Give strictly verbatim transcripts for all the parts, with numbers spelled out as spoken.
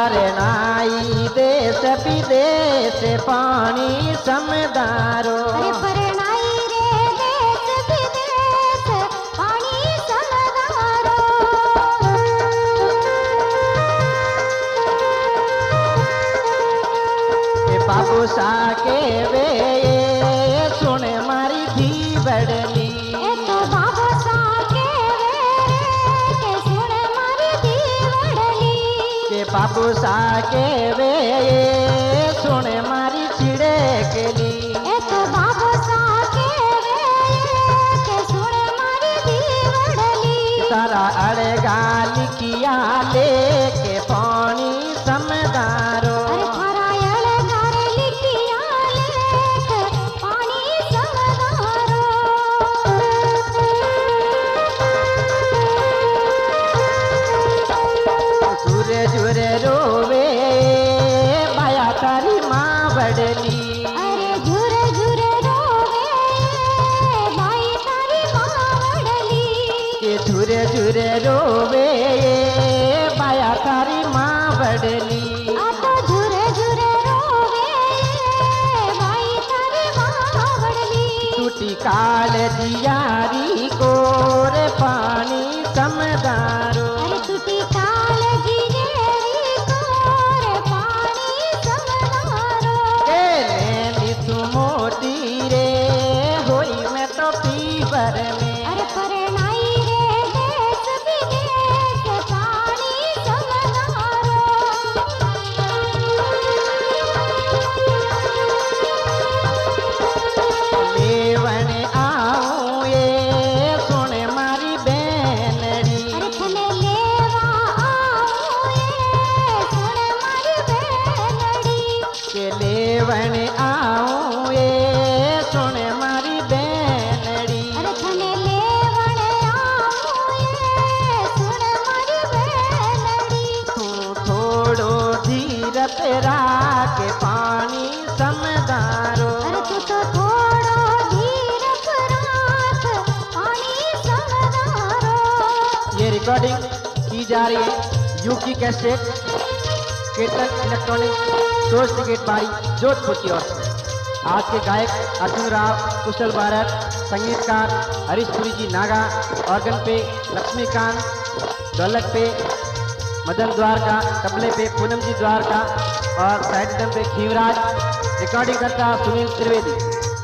परनाई देश विदेश पानी समदारो। अरे परनाई रे देश विदेश पानी समदारो। बाबू सा के वे सुन मारी धी बड़ली। ए तो बाबू सा के वे के सुन मारी धी बड़ली। के बाबू सा के वे सुन मारी चिड़े के ली। ए तो बाबू सा के वे के सुन मारी धी बड़ली। तारा अड़गा लिखिया ले के पानी समदारो। अरे थारा अड़गार लिखिया लेके पानी समदारो। झुरे झुरे रोवे माया तारी माँ बड़ली। अरे झुरे झुरे रोवे भाई तारी माँ बड़ली। के झुरे झुरे रोवे माया तारी माँ बड़ली। आ तो झुरे झुरे रोवे भाई तारी माँ बड़ली। टूटी काल जियारी गोर पानी समदारो। अरे टूटी काल जिरेरी कोरे पानी समदारो। के नैनी तू मोटी रे होई मैं तो पीवर में। अरे परनाई रे देश विदेश पानी समदारो। लेवन आऊं ये सुन मारी बेनड़ी। अरे थने लेवा आओ ये सुन मारी बेनड़ी। के लेवन आऊं ये सुन मारी बेनड़ी। अरे थने लेवण आओ ये सुन मारी बेनड़ी। तू थोड़ो धीरत राख पानी समदारो। अरे तू तो थोड़ो धीर राख पानी समदारो। ये रिकॉर्डिंग की जा रही है यूकी कैसेट कीर्तन इलेक्ट्रॉनिक सोर्स टिकट बारी जोधपुर की ओर से। आज के गायक अर्जुन राव कुशल भारत, संगीतकार हरीशपुरी जी नागा, ऑर्गन पे लक्ष्मीकांत, ढोलक पे मदन द्वारका, तबले पे पूनम जी द्वारका और साइड ड्रम पे खीवराज। रिकॉर्डिंग करता सुनील त्रिवेदी।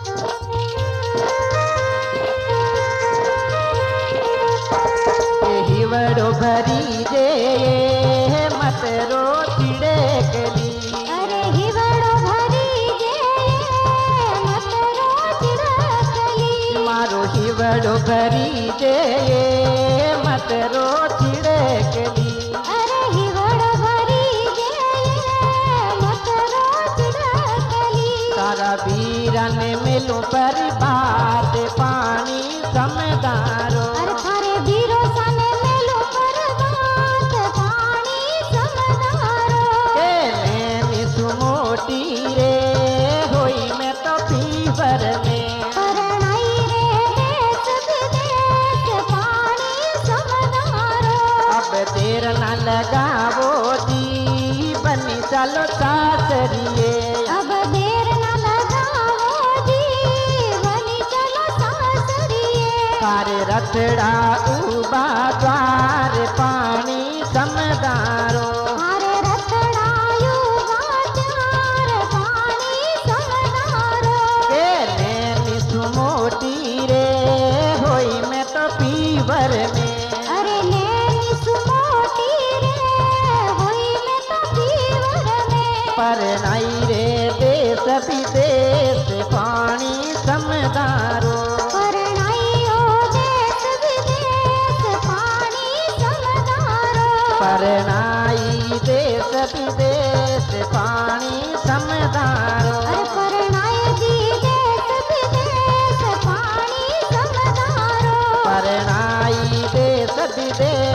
हिवड़ो भरी जे मत रो चिड़े गली। अरे हिवड़ो भरी जे मत रो चिड़कली। मारो हिवड़ो भरी जे मत रो चिड़े गली। अरे हिवड़ो भरी जे मत रो चिड़कली। तारा वीरन मिलो पर बात पानी समदारो। अरे थारे बीरो सने मेलो पर बात पानी समदारो। के नैनी तू मोटी रे होई मैं तो पीवर में। परनाई रे देश विदेश पानी समदारो। अब देर न लगावो जी बनी चलो सासरिए। अब देर न लगाओ जीवनी चलो सासरिए। सारे रथड़ा उबा द्वार पानी समदारो। हारे रतड़ायु वाचार पानी समदारो। के नैनी तू मोटी रे होई मैं तो पीवर में। अरे नैनी सुमोटी रे होई मैं तो पीवर में। परनाई रे देश विदेश पानी समदारो। परनाई ओ देश विदेश पानी समदारो। परनाई देश विदेश पानी समदारो। अरे परनाई जी देश विदेश पानी समदारो। परनाई देश विदेश